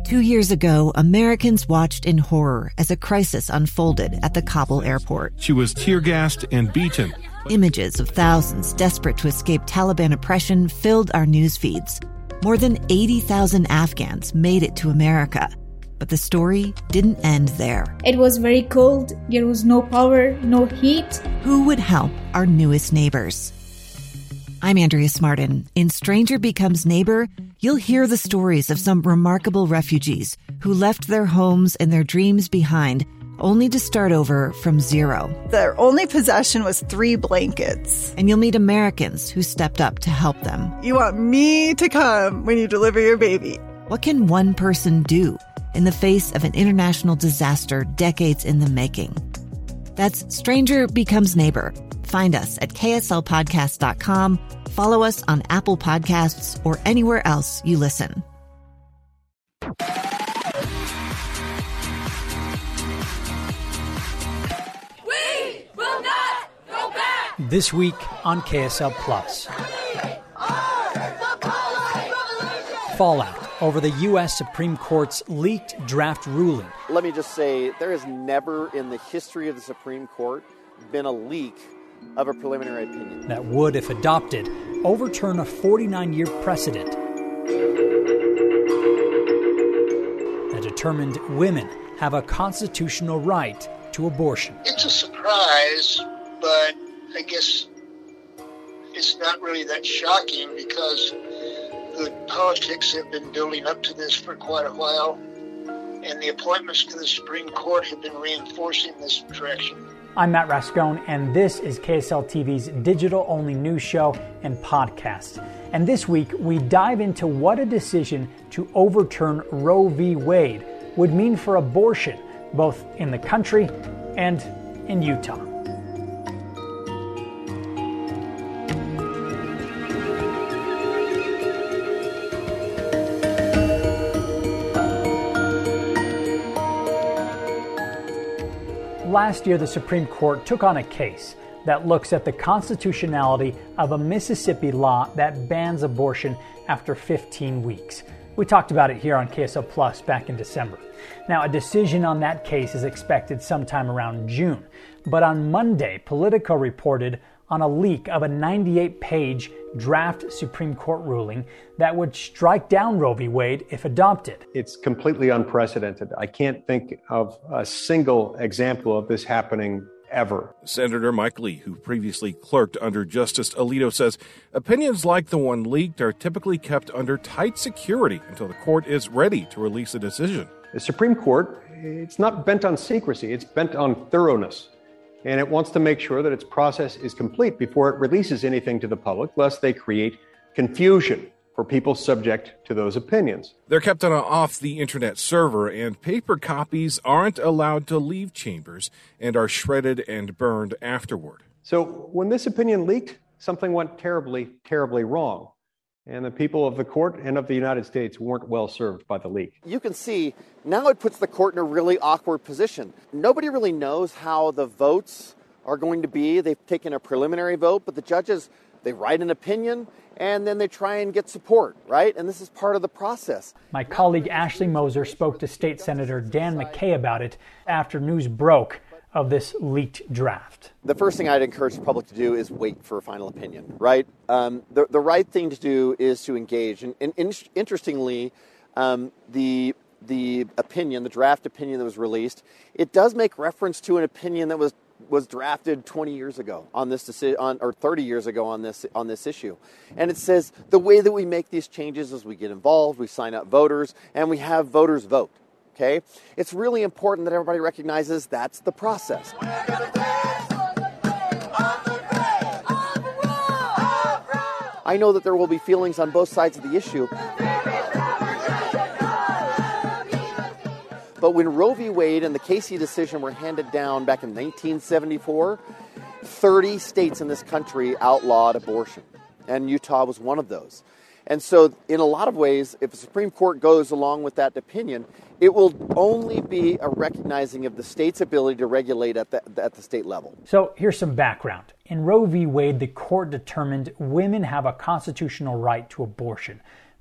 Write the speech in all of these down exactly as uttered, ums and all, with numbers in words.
Two years ago, Americans watched in horror as a crisis unfolded at the Kabul airport. She was tear-gassed and beaten. Images of thousands desperate to escape Taliban oppression filled our news feeds. More than eighty thousand Afghans made it to America. But the story didn't end there. It was very cold. There was no power, no heat. Who would help our newest neighbors? I'm Andrea Smartin. In Stranger Becomes Neighbor, you'll hear the stories of some remarkable refugees who left their homes and their dreams behind, only to start over from zero. Their only possession was three blankets. And you'll meet Americans who stepped up to help them. You want me to come when you deliver your baby. What can one person do in the face of an international disaster decades in the making? That's Stranger Becomes Neighbor. Find us at K S L podcast dot com. Follow us on Apple Podcasts or anywhere else you listen. We will not go back! This week on K S L Plus. Fallout over the U S Supreme Court's leaked draft ruling. Let me just say, there has never in the history of the Supreme Court been a leak of a preliminary opinion That would, if adopted, overturn a forty-nine-year precedent that determined women have a constitutional right to abortion. It's a surprise, but I guess it's not really that shocking because the politics have been building up to this for quite a while, and the appointments to the Supreme Court have been reinforcing this direction. I'm Matt Rascone, and this is K S L T V's digital-only news show and podcast. And this week, we dive into what a decision to overturn Roe v. Wade would mean for abortion, both in the country and in Utah. Last year, the Supreme Court took on a case that looks at the constitutionality of a Mississippi law that bans abortion after fifteen weeks. We talked about it here on K S L Plus back in December. Now, a decision on that case is expected sometime around June. But on Monday, Politico reported on a leak of a ninety-eight page draft Supreme Court ruling that would strike down Roe v. Wade if adopted. It's completely unprecedented. I can't think of a single example of this happening ever. Senator Mike Lee, who previously clerked under Justice Alito, says opinions like the one leaked are typically kept under tight security until the court is ready to release a decision. The Supreme Court, it's not bent on secrecy, it's bent on thoroughness. And it wants to make sure that its process is complete before it releases anything to the public, lest they create confusion for people subject to those opinions. They're kept on an off-the-internet server, and paper copies aren't allowed to leave chambers and are shredded and burned afterward. So when this opinion leaked, something went terribly, terribly wrong. And the people of the court and of the United States weren't well served by the leak. You can see now it puts the court in a really awkward position. Nobody really knows how the votes are going to be. They've taken a preliminary vote, but the judges, they write an opinion and then they try and get support, right? And this is part of the process. My colleague Ashley Moser spoke to State Senator Dan McKay about it after news broke of this leaked draft. The first thing I'd encourage the public to do is wait for a final opinion, right? Um, the, the right thing to do is to engage. And, and in, interestingly, um, the the opinion, the draft opinion that was released, it does make reference to an opinion that was was drafted twenty years ago on this decision, on, or thirty years ago on this on this issue. And it says the way that we make these changes is we get involved, we sign up voters, and we have voters vote. Okay? It's really important that everybody recognizes that's the process. I know that there will be feelings on both sides of the issue. But when Roe v. Wade and the Casey decision were handed down back in nineteen seventy-four, thirty states in this country outlawed abortion, and Utah was one of those. And so in a lot of ways, if the Supreme Court goes along with that opinion, it will only be a recognizing of the state's ability to regulate at the, at the state level. So here's some background. In Roe v. Wade, the court determined women have a constitutional right to abortion.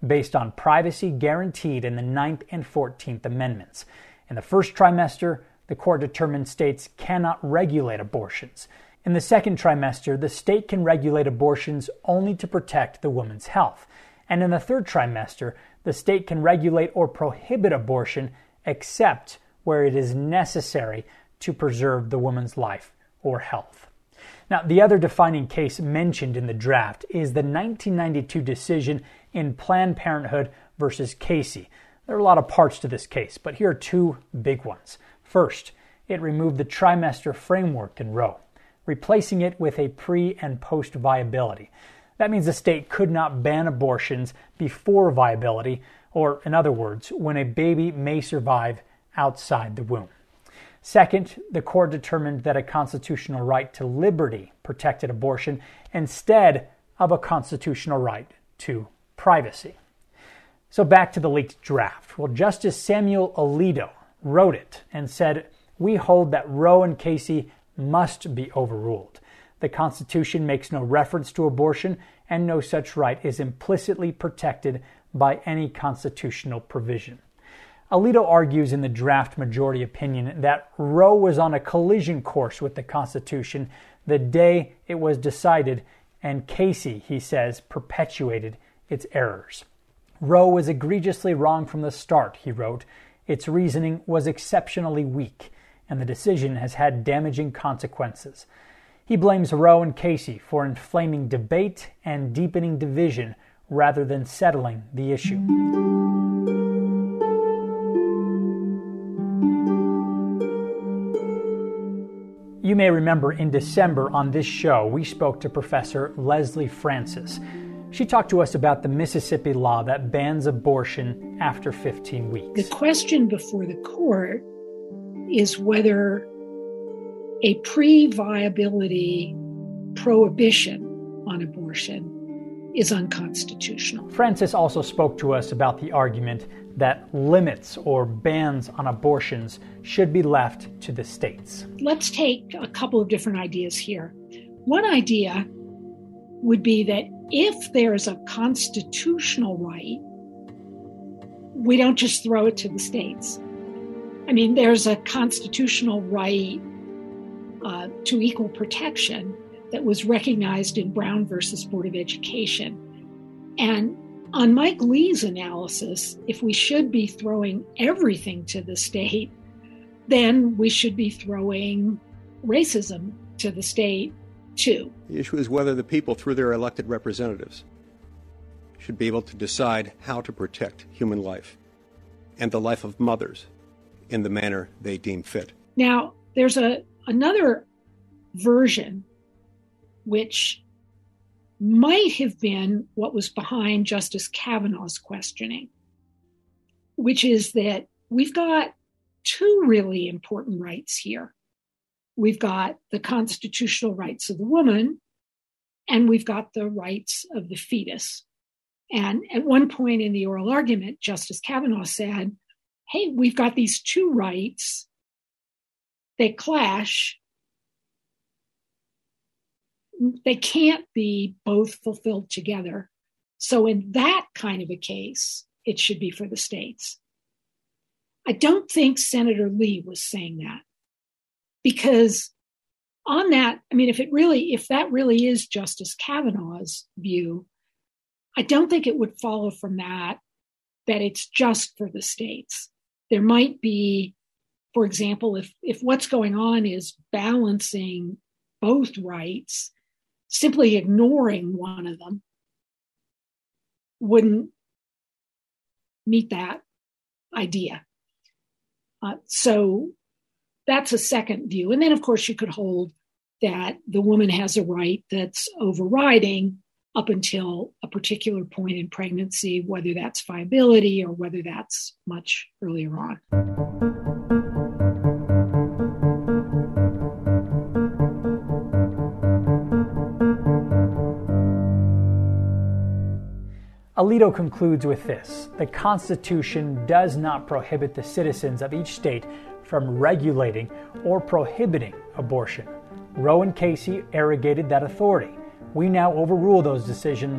based on privacy guaranteed in the ninth and fourteenth Amendments. In the first trimester, the court determined states cannot regulate abortions. In the second trimester, the state can regulate abortions only to protect the woman's health. And in the third trimester, the state can regulate or prohibit abortion except where it is necessary to preserve the woman's life or health. Now, the other defining case mentioned in the draft is the nineteen ninety-two decision in Planned Parenthood versus Casey. There are a lot of parts to this case, but here are two big ones. First, it removed the trimester framework in Roe, replacing it with a pre- and post-viability. That means the state could not ban abortions before viability, or in other words, when a baby may survive outside the womb. Second, the court determined that a constitutional right to liberty protected abortion instead of a constitutional right to privacy. So back to the leaked draft. Well, Justice Samuel Alito wrote it and said, "We hold that Roe and Casey must be overruled. The Constitution makes no reference to abortion, and no such right is implicitly protected by any constitutional provision." Alito argues in the draft majority opinion that Roe was on a collision course with the Constitution the day it was decided, and Casey, he says, perpetuated its errors. Roe was egregiously wrong from the start, he wrote. Its reasoning was exceptionally weak, and the decision has had damaging consequences. He blames Roe and Casey for inflaming debate and deepening division rather than settling the issue. You may remember in December on this show, we spoke to Professor Leslie Francis. She talked to us about the Mississippi law that bans abortion after fifteen weeks. The question before the court is whether a pre-viability prohibition on abortion is unconstitutional. Francis also spoke to us about the argument that limits or bans on abortions should be left to the states. Let's take a couple of different ideas here. One idea would be that if there's a constitutional right, we don't just throw it to the states. I mean, there's a constitutional right uh, to equal protection that was recognized in Brown versus Board of Education. And on Mike Lee's analysis, if we should be throwing everything to the state, then we should be throwing racism to the state too. The issue is whether the people, through their elected representatives, should be able to decide how to protect human life and the life of mothers in the manner they deem fit. Now, there's a another version which might have been what was behind Justice Kavanaugh's questioning, which is that we've got two really important rights here. We've got the constitutional rights of the woman, and we've got the rights of the fetus. And at one point in the oral argument, Justice Kavanaugh said, hey, we've got these two rights. They clash. They can't be both fulfilled together. So in that kind of a case, it should be for the states. I don't think Senator Lee was saying that, because on that, I mean, if it really, if that really is Justice Kavanaugh's view, I don't think it would follow from that that it's just for the states. There might be, for example, if if what's going on is balancing both rights, simply ignoring one of them wouldn't meet that idea. Uh, so that's a second view. And then, of course, you could hold that the woman has a right that's overriding up until a particular point in pregnancy, whether that's viability or whether that's much earlier on. Alito concludes with this: the Constitution does not prohibit the citizens of each state from regulating or prohibiting abortion. Roe and Casey arrogated that authority. We now overrule those decisions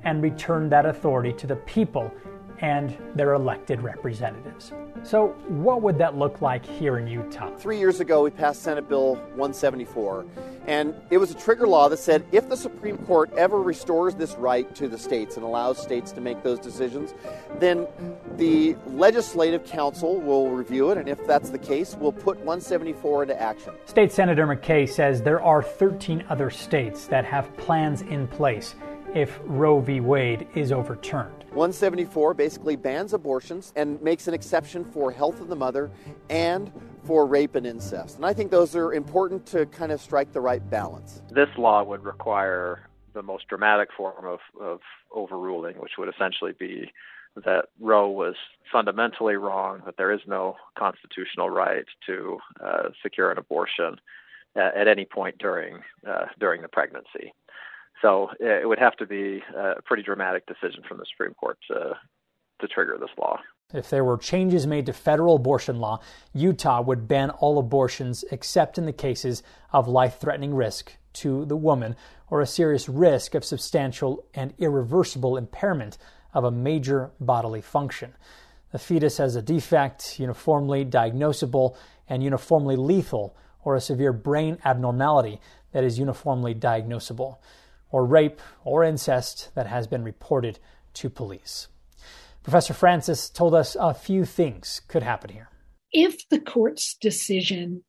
and return that authority to the people and their elected representatives. So what would that look like here in Utah? Three years ago, we passed Senate Bill one seventy-four, and it was a trigger law that said if the Supreme Court ever restores this right to the states and allows states to make those decisions, then the Legislative Council will review it, and if that's the case, we'll put one seventy-four into action. State Senator McKay says there are thirteen other states that have plans in place if Roe v. Wade is overturned. one seventy-four basically bans abortions and makes an exception for health of the mother and for rape and incest. And I think those are important to kind of strike the right balance. This law would require the most dramatic form of, of overruling, which would essentially be that Roe was fundamentally wrong, that there is no constitutional right to uh, secure an abortion at, at any point during uh, during the pregnancy. So it would have to be a pretty dramatic decision from the Supreme Court to, to trigger this law. If there were changes made to federal abortion law, Utah would ban all abortions except in the cases of life-threatening risk to the woman or a serious risk of substantial and irreversible impairment of a major bodily function. The fetus has a defect, uniformly diagnosable and uniformly lethal, or a severe brain abnormality that is uniformly diagnosable, or rape or incest that has been reported to police. Professor Francis told us a few things could happen here. If the court's decision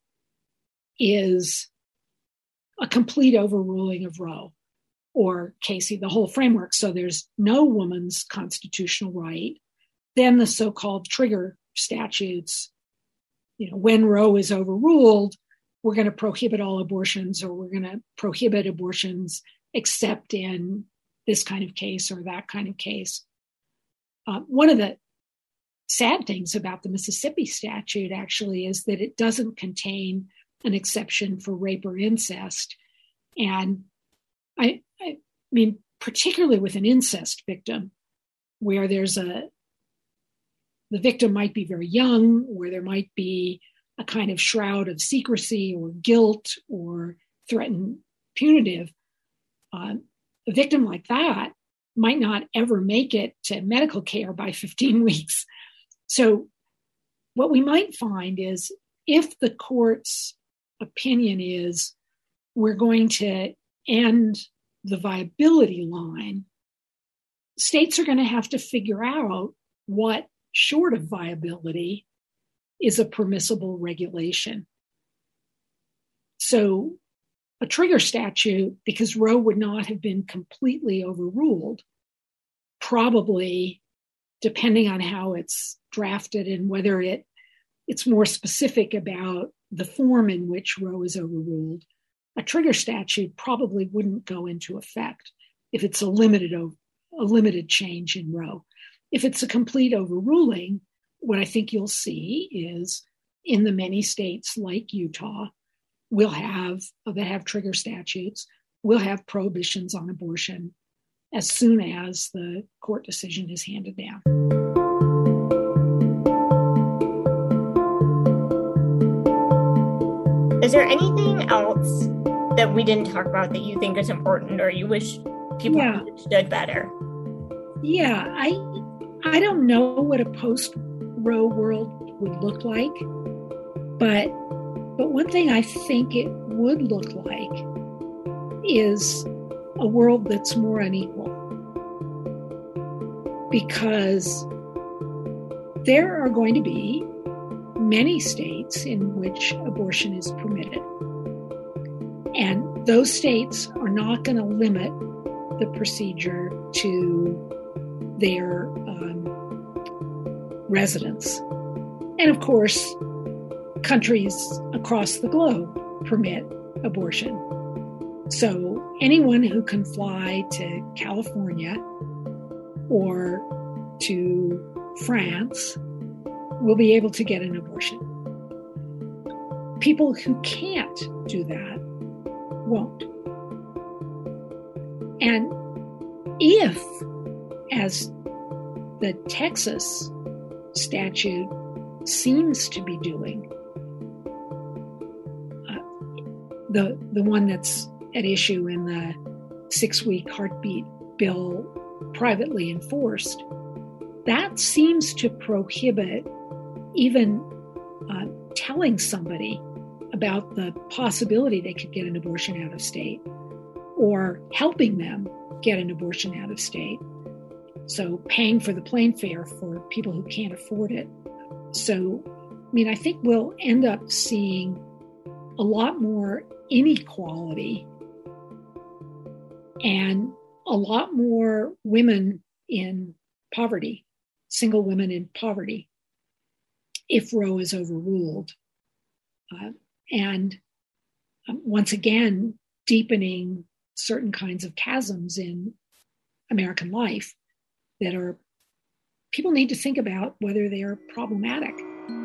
is a complete overruling of Roe or Casey, the whole framework, so there's no woman's constitutional right, then the so-called trigger statutes, you know, when Roe is overruled, we're going to prohibit all abortions, or we're going to prohibit abortions except in this kind of case or that kind of case. Uh, one of the sad things about the Mississippi statute actually is that it doesn't contain an exception for rape or incest. And I, I mean, particularly with an incest victim, where there's a, the victim might be very young, where there might be a kind of shroud of secrecy or guilt or threatened punitive. Uh, a victim like that might not ever make it to medical care by fifteen weeks. So what we might find is if the court's opinion is we're going to end the viability line, states are going to have to figure out what, short of viability, is a permissible regulation. So a trigger statute, because Roe would not have been completely overruled, probably, depending on how it's drafted and whether it it's more specific about the form in which Roe is overruled, a trigger statute probably wouldn't go into effect if it's a limited a limited change in Roe. If it's a complete overruling, what I think you'll see is in the many states like Utah, we'll have, that have trigger statutes, we'll have prohibitions on abortion as soon as the court decision is handed down. Is there anything else that we didn't talk about that you think is important or you wish people yeah. understood better? Yeah, I I don't know what a post-Roe world would look like, but but one thing I think it would look like is a world that's more unequal, because there are going to be many states in which abortion is permitted. And those states are not going to limit the procedure to their um, residents. And of course, countries across the globe permit abortion. So anyone who can fly to California or to France will be able to get an abortion. People who can't do that won't. And if, as the Texas statute seems to be doing, uh, the the one that's at issue in the six-week heartbeat bill privately enforced, that seems to prohibit even uh, telling somebody about the possibility they could get an abortion out of state or helping them get an abortion out of state. So paying for the plane fare for people who can't afford it. So, I mean, I think we'll end up seeing a lot more inequality and a lot more women in poverty, single women in poverty, if Roe is overruled. Uh, and um, once again, deepening certain kinds of chasms in American life that are, people need to think about whether they are problematic.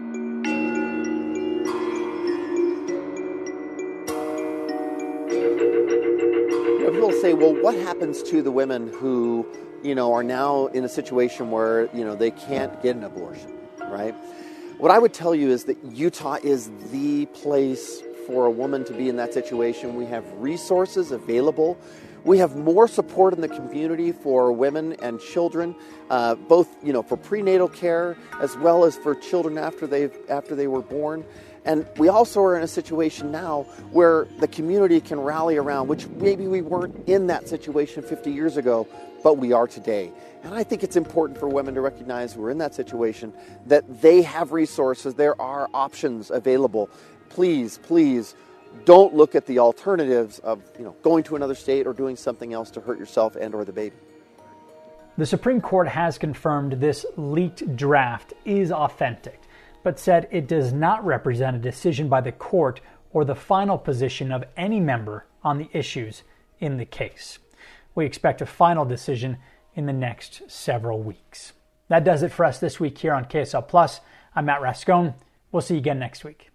People say, well, what happens to the women who, you know, are now in a situation where, you know, they can't get an abortion, right? What I would tell you is that Utah is the place for a woman to be in that situation. We have resources available. We have more support in the community for women and children, uh, both, you know, for prenatal care as well as for children after they've after they were born. And we also are in a situation now where the community can rally around, which maybe we weren't in that situation fifty years ago, but we are today. And I think it's important for women to recognize who are in that situation, that they have resources, there are options available. Please, please, don't look at the alternatives of, you know, going to another state or doing something else to hurt yourself and or the baby. The Supreme Court has confirmed this leaked draft is authentic, but said it does not represent a decision by the court or the final position of any member on the issues in the case. We expect a final decision in the next several weeks. That does it for us this week here on K S L Plus. I'm Matt Rascone. We'll see you again next week.